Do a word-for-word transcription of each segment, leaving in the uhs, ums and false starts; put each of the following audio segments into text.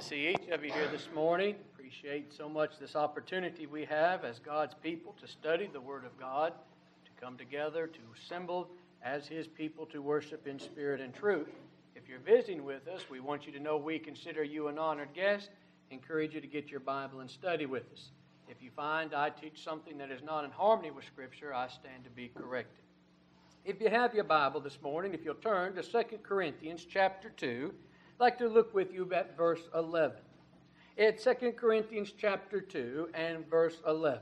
see each of you here this morning. Appreciate so much this opportunity we have as God's people to study the Word of God, to come together, to assemble as His people to worship in spirit and truth. If you're visiting with us, we want you to know we consider you an honored guest. Encourage you to get your Bible and study with us. If you find I teach something that is not in harmony with Scripture, I stand to be corrected. If you have your Bible this morning, if you'll turn to Second Corinthians chapter two, I'd like to look with you at verse eleven. It's Second Corinthians chapter two and verse eleven.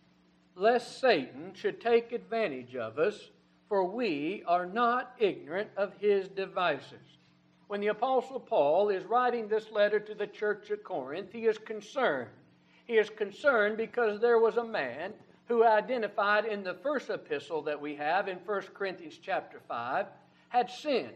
Lest Satan should take advantage of us, for we are not ignorant of his devices. When the Apostle Paul is writing this letter to the church at Corinth, he is concerned. He is concerned because there was a man who identified in the first epistle that we have in First Corinthians chapter five had sinned.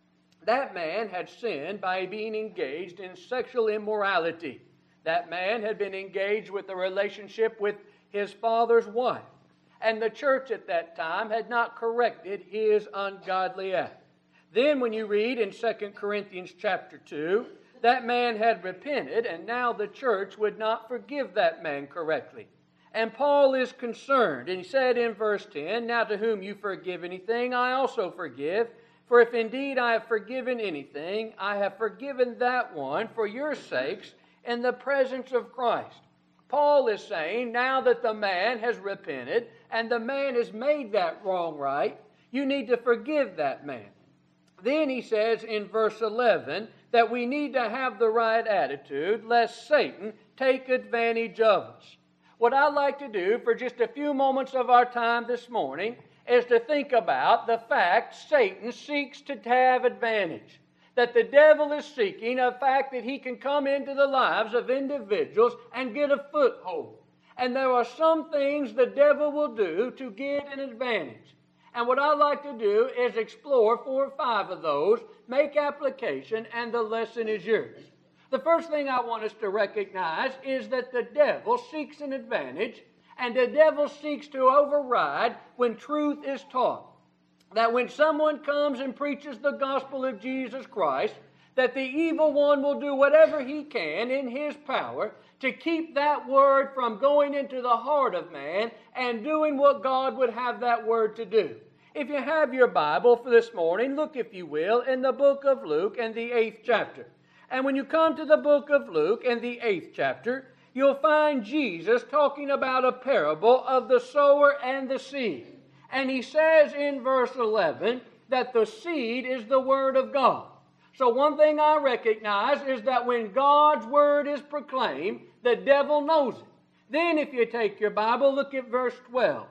That man had sinned by being engaged in sexual immorality. That man had been engaged with a relationship with his father's wife. And the church at that time had not corrected his ungodly act. Then when you read in Second Corinthians chapter two, that man had repented, and now the church would not forgive that man correctly. And Paul is concerned, and he said in verse ten, "Now to whom you forgive anything, I also forgive. For if indeed I have forgiven anything, I have forgiven that one for your sakes in the presence of Christ." Paul is saying, now that the man has repented and the man has made that wrong right, you need to forgive that man. Then he says in verse eleven that we need to have the right attitude lest Satan take advantage of us. What I'd like to do for just a few moments of our time this morning is to think about the fact Satan seeks to have advantage. That the devil is seeking a fact that he can come into the lives of individuals and get a foothold. And there are some things the devil will do to get an advantage. And what I'd like to do is explore four or five of those, make application, and the lesson is yours. The first thing I want us to recognize is that the devil seeks an advantage, and the devil seeks to override when truth is taught. That when someone comes and preaches the gospel of Jesus Christ, that the evil one will do whatever he can in his power to keep that word from going into the heart of man and doing what God would have that word to do. If you have your Bible for this morning, look, if you will, in the book of Luke and the eighth chapter. And when you come to the book of Luke and the eighth chapter, you'll find Jesus talking about a parable of the sower and the seed. And he says in verse eleven that the seed is the word of God. So one thing I recognize is that when God's word is proclaimed, the devil knows it. Then if you take your Bible, look at verse twelve.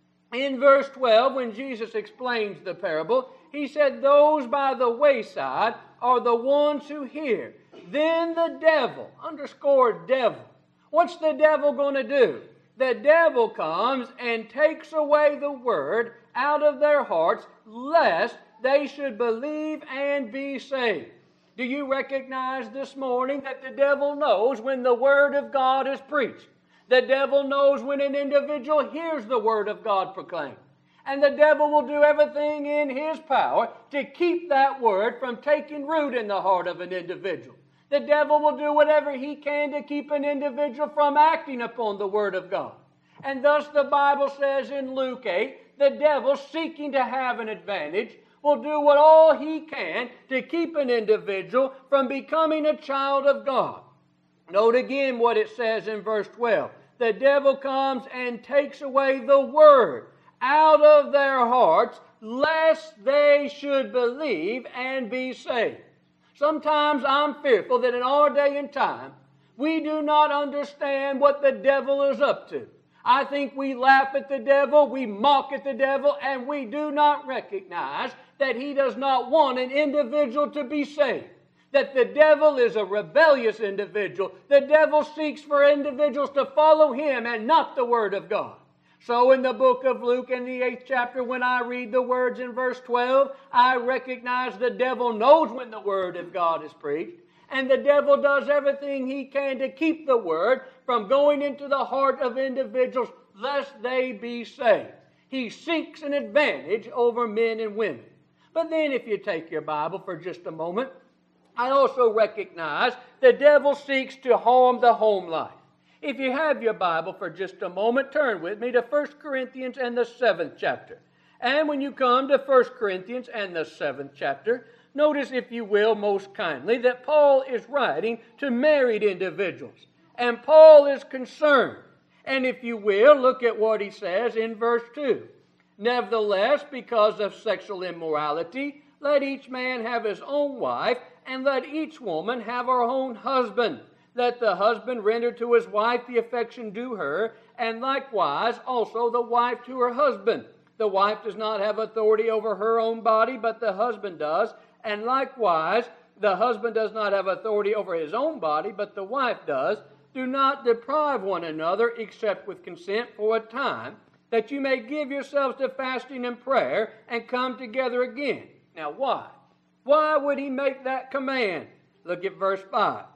In verse twelve, when Jesus explains the parable, he said, "Those by the wayside are the ones who hear. Then the devil," underscore devil. What's the devil going to do? The devil comes and takes away the word out of their hearts, lest they should believe and be saved. Do you recognize this morning that the devil knows when the word of God is preached? The devil knows when an individual hears the word of God proclaimed. And the devil will do everything in his power to keep that word from taking root in the heart of an individual. The devil will do whatever he can to keep an individual from acting upon the word of God. And thus the Bible says in Luke eight, the devil seeking to have an advantage will do what all he can to keep an individual from becoming a child of God. Note again what it says in verse twelve. The devil comes and takes away the word out of their hearts, lest they should believe and be saved. Sometimes I'm fearful that in our day and time, we do not understand what the devil is up to. I think we laugh at the devil, we mock at the devil, and we do not recognize that he does not want an individual to be saved. That the devil is a rebellious individual. The devil seeks for individuals to follow him and not the word of God. So in the book of Luke in the eighth chapter, when I read the words in verse twelve, I recognize the devil knows when the word of God is preached. And the devil does everything he can to keep the word from going into the heart of individuals, lest they be saved. He seeks an advantage over men and women. But then if you take your Bible for just a moment, I also recognize the devil seeks to harm the home life. If you have your Bible for just a moment, turn with me to First Corinthians and the seventh chapter. And when you come to First Corinthians and the seventh chapter, notice, if you will, most kindly, that Paul is writing to married individuals. And Paul is concerned. And if you will, look at what he says in verse two. Nevertheless, because of sexual immorality, let each man have his own wife, and let each woman have her own husband. Let the husband render to his wife the affection due her, and likewise also the wife to her husband. The wife does not have authority over her own body, but the husband does. And likewise, the husband does not have authority over his own body, but the wife does. Do not deprive one another, except with consent for a time, that you may give yourselves to fasting and prayer, and come together again. Now why? Why would he make that command? Look at verse five.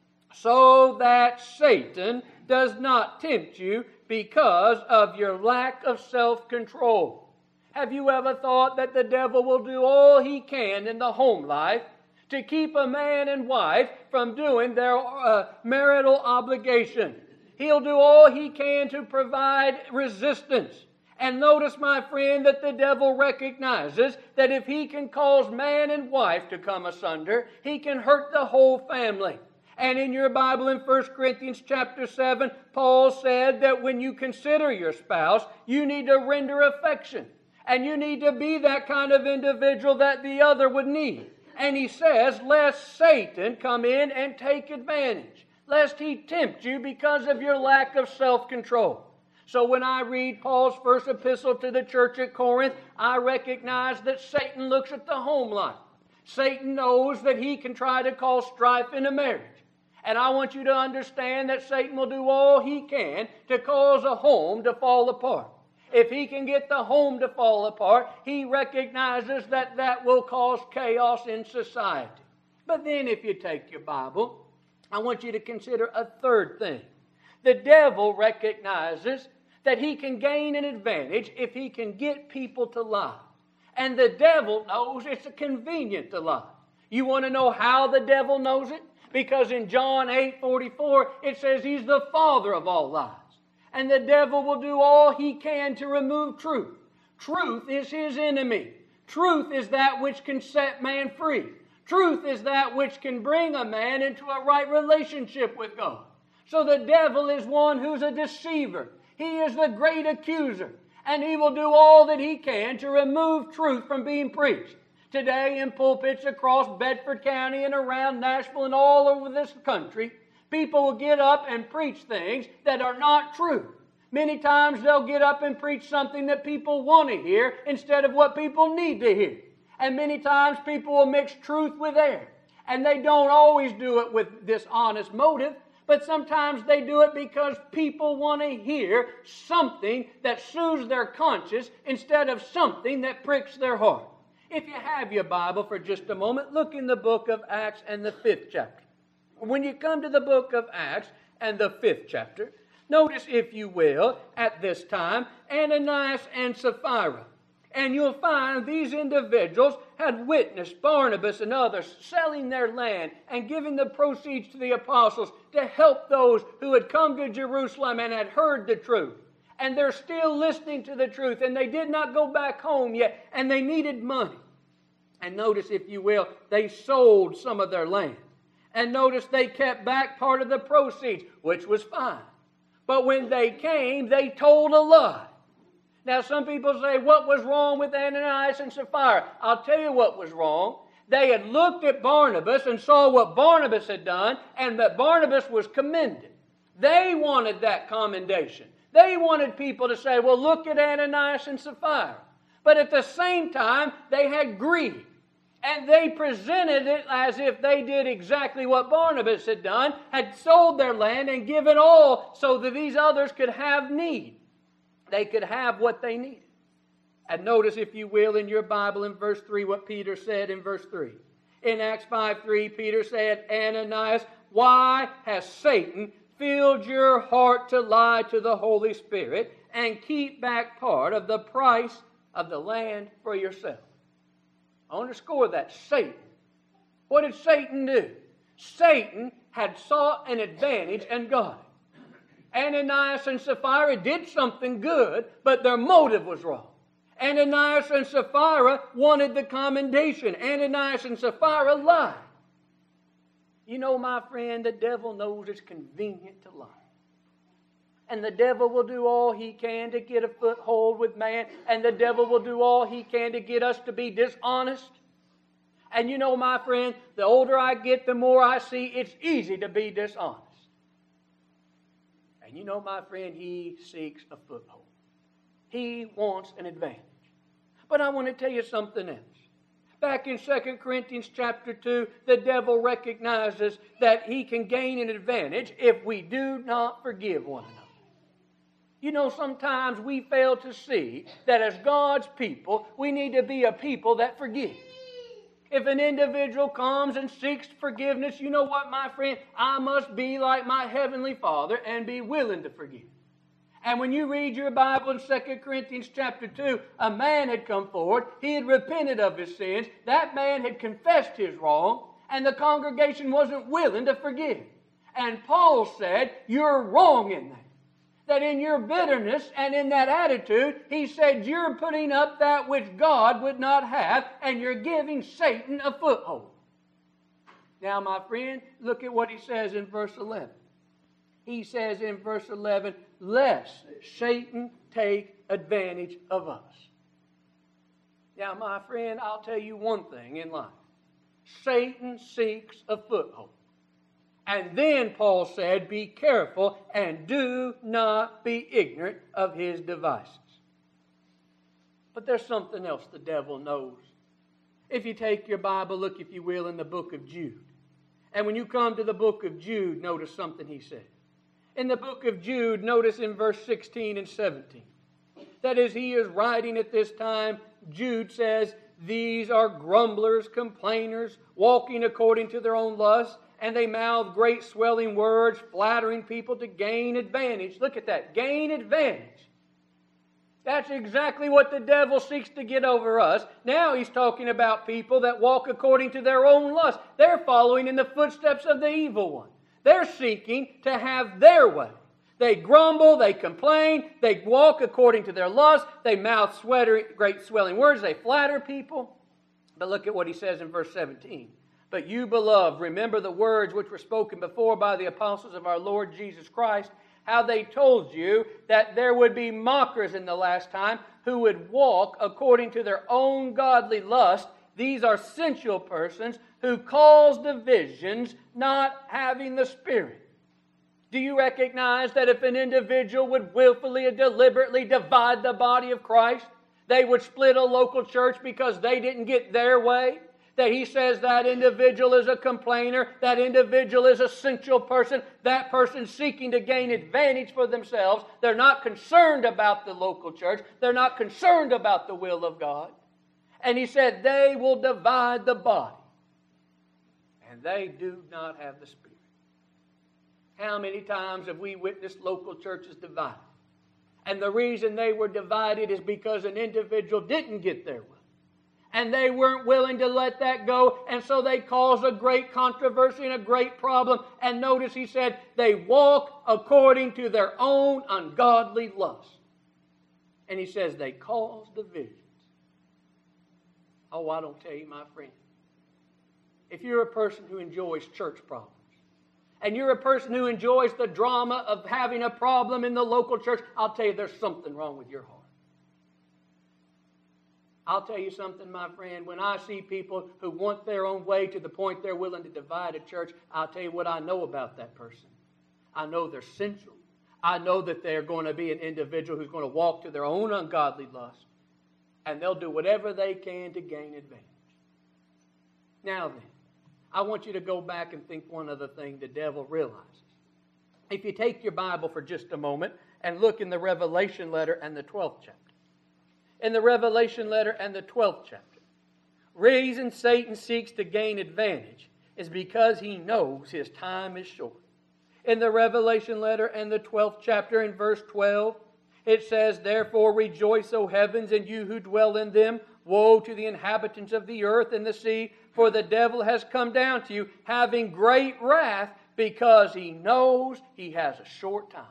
So that Satan does not tempt you because of your lack of self-control. Have you ever thought that the devil will do all he can in the home life to keep a man and wife from doing their uh, marital obligation? He'll do all he can to provide resistance. And notice, my friend, that the devil recognizes that if he can cause man and wife to come asunder, he can hurt the whole family. And in your Bible in First Corinthians chapter seven, Paul said that when you consider your spouse, you need to render affection. And you need to be that kind of individual that the other would need. And he says, lest Satan come in and take advantage, lest he tempt you because of your lack of self-control. So when I read Paul's first epistle to the church at Corinth, I recognize that Satan looks at the home life. Satan knows that he can try to cause strife in a marriage. And I want you to understand that Satan will do all he can to cause a home to fall apart. If he can get the home to fall apart, he recognizes that that will cause chaos in society. But then if you take your Bible, I want you to consider a third thing. The devil recognizes that he can gain an advantage if he can get people to lie. And the devil knows it's convenient to lie. You want to know how the devil knows it? Because in John eight forty-four, it says he's the father of all lies. And the devil will do all he can to remove truth. Truth is his enemy. Truth is that which can set man free. Truth is that which can bring a man into a right relationship with God. So the devil is one who's a deceiver. He is the great accuser. And he will do all that he can to remove truth from being preached. Today in pulpits across Bedford County and around Nashville and all over this country, people will get up and preach things that are not true. Many times they'll get up and preach something that people want to hear instead of what people need to hear. And many times people will mix truth with air. And they don't always do it with dishonest motive, but sometimes they do it because people want to hear something that soothes their conscience instead of something that pricks their heart. If you have your Bible for just a moment, look in the book of Acts and the fifth chapter. When you come to the book of Acts and the fifth chapter, notice, if you will, at this time, Ananias and Sapphira. And you'll find these individuals had witnessed Barnabas and others selling their land and giving the proceeds to the apostles to help those who had come to Jerusalem and had heard the truth. And they're still listening to the truth, and they did not go back home yet, and they needed money. And notice, if you will, they sold some of their land. And notice they kept back part of the proceeds, which was fine. But when they came, they told a lie. Now, some people say, what was wrong with Ananias and Sapphira? I'll tell you what was wrong. They had looked at Barnabas and saw what Barnabas had done, and that Barnabas was commended. They wanted that commendation. They wanted people to say, well, look at Ananias and Sapphira. But at the same time, they had greed. And they presented it as if they did exactly what Barnabas had done, had sold their land and given all so that these others could have need. They could have what they needed. And notice, if you will, in your Bible in verse three, what Peter said in verse three. In Acts five three, Peter said, Ananias, why has Satan filled your heart to lie to the Holy Spirit and keep back part of the price of the land for yourself? I underscore that. Satan What did Satan do? Satan had sought an advantage and got it. Ananias and Sapphira did something good, but their motive was wrong. Ananias and Sapphira wanted the commendation. Ananias and Sapphira lied. You know, my friend, the devil knows it's convenient to lie. And the devil will do all he can to get a foothold with man. And the devil will do all he can to get us to be dishonest. And you know, my friend, the older I get, the more I see it's easy to be dishonest. And you know, my friend, he seeks a foothold. He wants an advantage. But I want to tell you something else. Back in Second Corinthians chapter two, the devil recognizes that he can gain an advantage if we do not forgive one another. You know, sometimes we fail to see that as God's people, we need to be a people that forgive. If an individual comes and seeks forgiveness, you know what, my friend? I must be like my Heavenly Father and be willing to forgive. And when you read your Bible in Second Corinthians chapter two, a man had come forward. He had repented of his sins. That man had confessed his wrong, and the congregation wasn't willing to forgive. And Paul said, you're wrong in that. That in your bitterness and in that attitude, he said, you're putting up that which God would not have, and you're giving Satan a foothold. Now, my friend, look at what he says in verse eleven. He says in verse eleven, lest Satan take advantage of us. Now, my friend, I'll tell you one thing in life. Satan seeks a foothold. And then Paul said, be careful and do not be ignorant of his devices. But there's something else the devil knows. If you take your Bible, look, if you will, in the book of Jude. And when you come to the book of Jude, notice something he said. In the book of Jude, notice in verse sixteen and seventeen. That as he is writing at this time, Jude says, these are grumblers, complainers, walking according to their own lusts, and they mouth great swelling words, flattering people to gain advantage. Look at that, gain advantage. That's exactly what the devil seeks to get over us. Now he's talking about people that walk according to their own lust. They're following in the footsteps of the evil one. They're seeking to have their way. They grumble, they complain, they walk according to their lust, they mouth sweater, great swelling words, they flatter people. But look at what he says in verse seventeen. But you, beloved, remember the words which were spoken before by the apostles of our Lord Jesus Christ, how they told you that there would be mockers in the last time who would walk according to their own godly lust. These are sensual persons who cause divisions, not having the Spirit. Do you recognize that if an individual would willfully and deliberately divide the body of Christ, they would split a local church because they didn't get their way? That he says that individual is a complainer, that individual is a sensual person, that person seeking to gain advantage for themselves. They're not concerned about the local church. They're not concerned about the will of God. And he said they will divide the body. And they do not have the Spirit. How many times have we witnessed local churches divided? And the reason they were divided is because an individual didn't get their way. And they weren't willing to let that go. And so they caused a great controversy and a great problem. And notice he said, they walk according to their own ungodly lust. And he says they cause divisions. Oh, I don't tell you, my friend. If you're a person who enjoys church problems, and you're a person who enjoys the drama of having a problem in the local church, I'll tell you there's something wrong with your heart. I'll tell you something, my friend. When I see people who want their own way to the point they're willing to divide a church, I'll tell you what I know about that person. I know they're sensual. I know that they're going to be an individual who's going to walk to their own ungodly lust. And they'll do whatever they can to gain advantage. Now then, I want you to go back and think one other thing the devil realizes. If you take your Bible for just a moment and look in the Revelation letter and the twelfth chapter. In the Revelation letter and the twelfth chapter, reason Satan seeks to gain advantage is because he knows his time is short. In the Revelation letter and the twelfth chapter in verse twelve, it says, therefore rejoice, O heavens, and you who dwell in them. Woe to the inhabitants of the earth and the sea, for the devil has come down to you, having great wrath, because he knows he has a short time.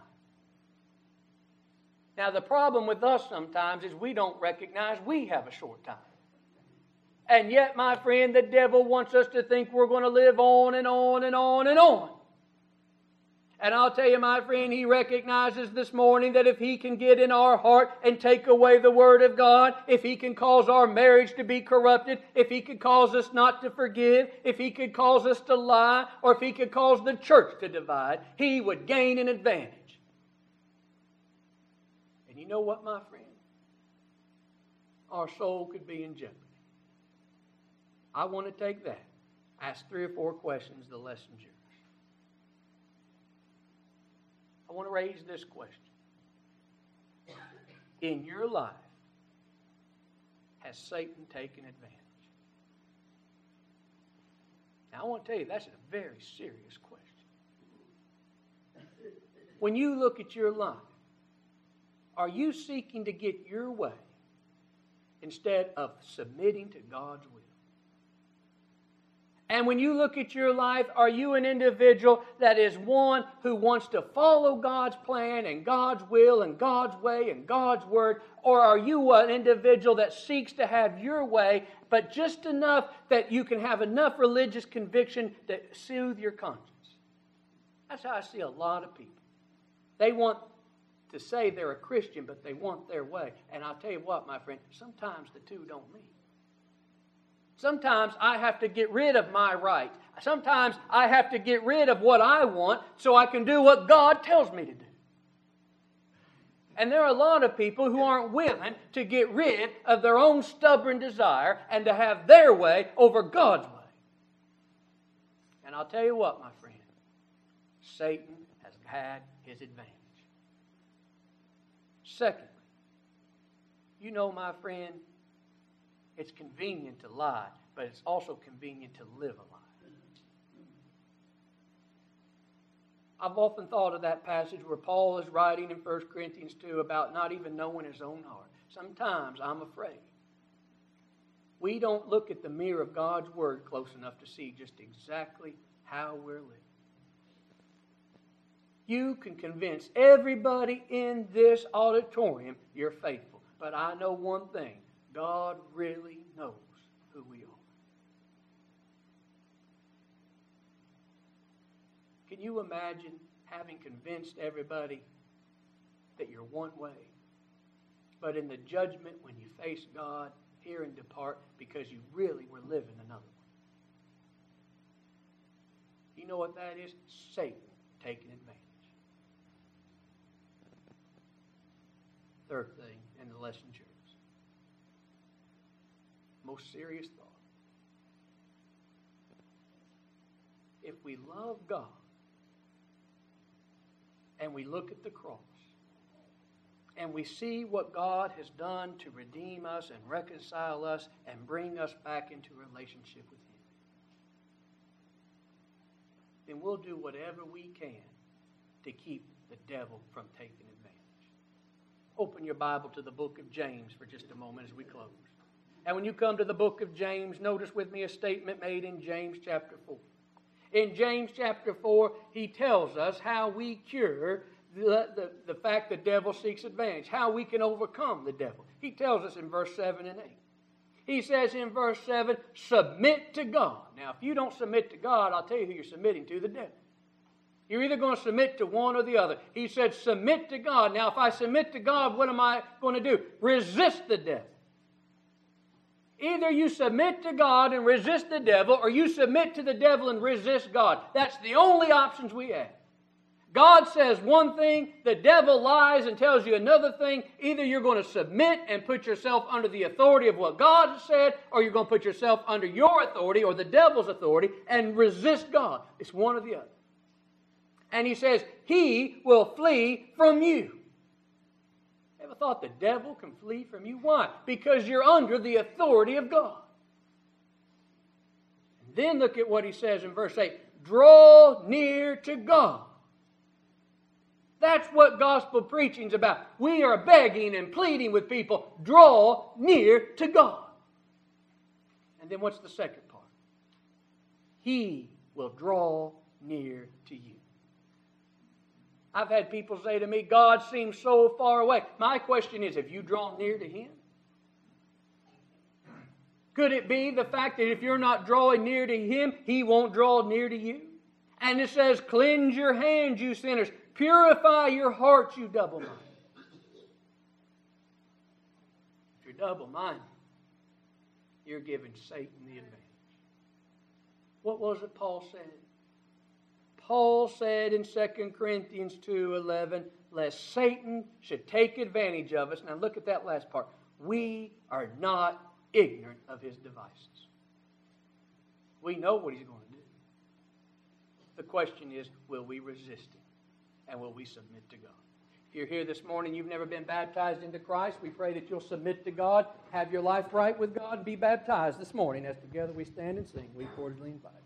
Now, the problem with us sometimes is we don't recognize we have a short time. And yet, my friend, the devil wants us to think we're going to live on and on and on and on. And I'll tell you, my friend, he recognizes this morning that if he can get in our heart and take away the Word of God, if he can cause our marriage to be corrupted, if he could cause us not to forgive, if he could cause us to lie, or if he could cause the church to divide, he would gain an advantage. And you know what, my friend? Our soul could be in jeopardy. I want to take that. Ask three or four questions, the lesson's yours. I want to raise this question. In your life, has Satan taken advantage? Now, I want to tell you, that's a very serious question. When you look at your life, are you seeking to get your way instead of submitting to God's will? And when you look at your life, are you an individual that is one who wants to follow God's plan and God's will and God's way and God's word? Or are you an individual that seeks to have your way, but just enough that you can have enough religious conviction to soothe your conscience? That's how I see a lot of people. They want to say they're a Christian, but they want their way. And I'll tell you what, my friend, sometimes the two don't meet. Sometimes I have to get rid of my rights. Sometimes I have to get rid of what I want so I can do what God tells me to do. And there are a lot of people who aren't willing to get rid of their own stubborn desire and to have their way over God's way. And I'll tell you what, my friend, Satan has had his advantage. Secondly, you know, my friend, it's convenient to lie, but it's also convenient to live a lie. I've often thought of that passage where Paul is writing in First Corinthians two about not even knowing his own heart. Sometimes I'm afraid we don't look at the mirror of God's Word close enough to see just exactly how we're living. You can convince everybody in this auditorium you're faithful, but I know one thing. God really knows who we are. Can you imagine having convinced everybody that you're one way, but in the judgment when you face God, hear and depart because you really were living another way? You know what that is? Satan taking advantage. Third thing, and the lesson's yours. Most serious thought. If we love God and we look at the cross and we see what God has done to redeem us and reconcile us and bring us back into a relationship with Him, then we'll do whatever we can to keep the devil from taking advantage. Open your Bible to the book of James for just a moment as we close. And when you come to the book of James, notice with me a statement made in James chapter four. In James chapter four, he tells us how we cure the, the, the fact the devil seeks advantage, how we can overcome the devil. He tells us in verse seven and eight. He says in verse seven, submit to God. Now, if you don't submit to God, I'll tell you who you're submitting to, the devil. You're either going to submit to one or the other. He said, submit to God. Now, if I submit to God, what am I going to do? Resist the devil. Either you submit to God and resist the devil, or you submit to the devil and resist God. That's the only options we have. God says one thing, the devil lies and tells you another thing. Either you're going to submit and put yourself under the authority of what God has said, or you're going to put yourself under your authority or the devil's authority and resist God. It's one or the other. And he says, he will flee from you. Ever thought the devil can flee from you? Why? Because you're under the authority of God. And then look at what he says in verse eight. Draw near to God. That's what gospel preaching is about. We are begging and pleading with people, draw near to God. And then what's the second part? He will draw near to you. I've had people say to me, God seems so far away. My question is, have you drawn near to Him? Could it be the fact that if you're not drawing near to Him, He won't draw near to you? And it says, cleanse your hands, you sinners. Purify your hearts, you double-minded. If you're double-minded, you're giving Satan the advantage. What was it Paul said? Paul said in Second Corinthians two eleven, lest Satan should take advantage of us. Now look at that last part. We are not ignorant of his devices. We know what he's going to do. The question is, will we resist him? And will we submit to God? If you're here this morning, you've never been baptized into Christ, we pray that you'll submit to God, have your life right with God, and be baptized this morning as together we stand and sing. We cordially invite you.